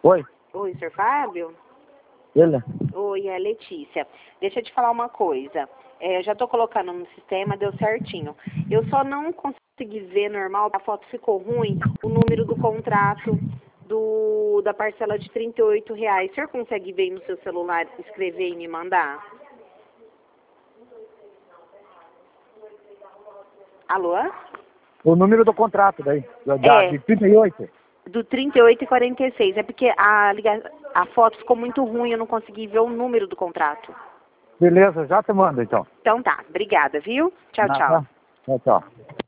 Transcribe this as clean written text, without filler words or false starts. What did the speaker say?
Oi, Oi, senhor Fábio? ele? Oi, é a Letícia. Deixa eu te falar uma coisa. Eu já tô colocando no sistema, deu certinho. Eu só não consegui ver normal, a foto ficou ruim, o número do contrato da parcela de R$ 38. O senhor consegue ver no seu celular, escrever e me mandar? Alô? O número do contrato daí, É. de 38. Do 38 e 46. É porque a foto ficou muito ruim, eu não consegui ver o número do contrato. Beleza, já te mando então. Então tá, obrigada, viu? Tchau, tchau. Tchau, tchau.